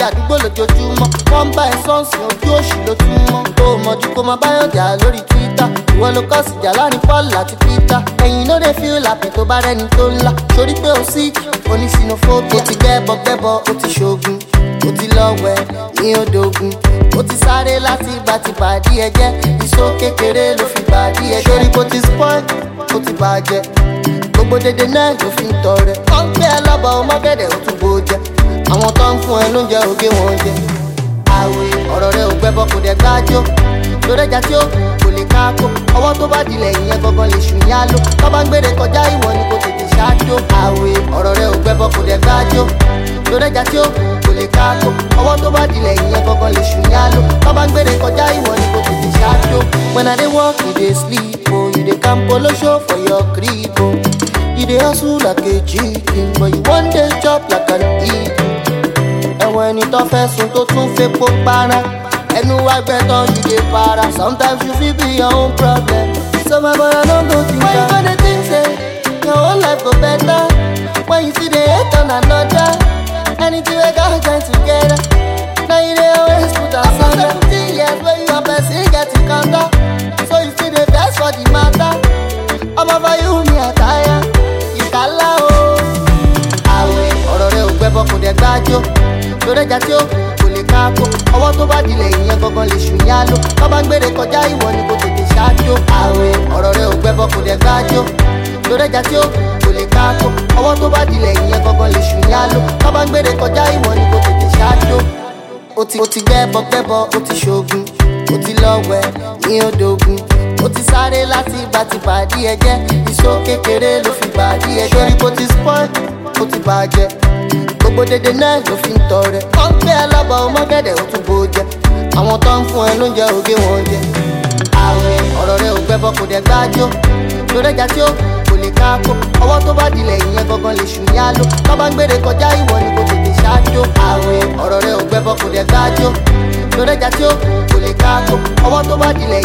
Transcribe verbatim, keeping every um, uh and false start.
àdúgbò lójoojúmọ́. Wọ́n bá ẹ sọ́ọ̀sì ojú òṣì ló tún mọ́. Tó o mọ̀jú kó máa báyọ̀ jà lórí Twitter. Ìwọ ló kọ́ sí jà láàrin Paul àti Peter. Ẹ̀yin ló dé feel happy tó bá rẹ́ni tó ńlá. Sórí pé o sick, o ní xenophobia. O ti gbẹ́bọ gbẹ́bọ, o ti ṣoògùn. O ti lọ́wẹ̀ ní odògùn. O ti sáré láti ìgbà tí bàdí ẹ jẹ́. Ìṣó kékeré ló fi bàdí ẹ jẹ́. Sórí kò ti spoil, o ti bàjẹ́. Gbogbo dédé náà ló fi ń tọrẹ. Wọ́n gbé ẹ lọ́bọ̀ ọmọgẹ́dẹ̀ ó tún bó jẹ. Àwọn tó ń fún ẹ lóúnjẹ ògé wọn jẹ. Àwẹ̀ ọ̀rọ̀ rẹ ò gbẹ́bọ kò dẹ̀ gbájó. Lórí ẹja tí ó kò lè káàkó. Ọwọ́ tó bá dilẹ̀ ìyẹn gangan lè ṣù yá ló. Tó bá ń gbére kọjá ìwọ ni kò tètè ṣáájó. Àwẹ̀ ọ̀rọ̀ rẹ ò gbẹ́bọ kò dẹ̀ gbájó. Lórí ẹja tí ó kò lè káàkó. Ọwọ́ tó bá dilẹ̀ ìyẹn gangan lè ṣù yá ló. Tó bá ń gbére kọjá ìwọ ni kò tètè ṣáájó. When I dey work, you dey sleep, oh. You dey camp polo show for your crib, oh. You dey hustle like a chicken, but you one day chop like an eagle. Ẹ̀wọ̀n ẹni tó fẹ́ sun tó tún fẹ́ pò para. Ẹnu wá gbẹ tán you dey para. Sometimes you fit be your own problem. So my boy I no go think am. Why you gonna think say your whole life go better when you see the hate on another? Anything we got join together. Now you dey always put us under. After seventeen years wey you and person get encounter, so you still dey vex for the matter. Ọmọ for you me attire, ìkàlà o. Àwẹ̀ ọ̀rọ̀ rẹ ò gbẹ́bọ kò dẹ̀ gbájó. Lórí ẹja tí ó kò lè káàkó. Ọwọ́ tó bá dilẹ̀ ìyẹn gangan lè ṣù yá ló. Tó bá ń gbére kọjá ìwọ ni kò tètè ṣáájó. Àwẹ̀ ọ̀rọ̀ rẹ ò gbẹ́bọ kò dẹ̀ gbájó. Lórí ẹja tí ó kò lè káàkó. Ọwọ́ tó bá dilẹ̀ ìyẹn gangan lè ṣù yá ló. Tó bá ń gbére kọjá ìwọ ni kò tètè ṣáájó. O ti, o ti gbẹ́bọ gbẹ́bọ, o ti ṣoògùn. O ti lọ́wẹ̀ ní odògùn. O ti sáré láti ìgbà tí bàdí ẹ jẹ́. Ìṣó kékeré ló fi bàdí ẹ jẹ́. Sórí kò ti spoil, o ti bàjẹ́. Gbogbo dédé náà ló fi ń tọrẹ. Wọ́n gbé ẹ lọ́bọ̀ ọmọgẹ́dẹ̀ ó tún bó jẹ. Àwọn tó ń fún ẹ lóúnjẹ ògé wọn jẹ. Àwẹ̀ ọ̀rọ̀ rẹ ò gbẹ́bọ kò dẹ̀ gbájó. Lórí ẹja tí ó kò lè káàkó. Ọwọ́ tó bá dilẹ̀ ìyẹn gangan lè ṣù yá ló. Tó bá ń gbére kọjá ìwọ ni kò tètè ṣáájó. Àwẹ̀ ọ̀rọ̀ rẹ ò gbẹ́bọ kò dẹ̀ gbájó. Lórí ẹja tí ó kò lè káàkó. Ọwọ́ tó bá dilẹ̀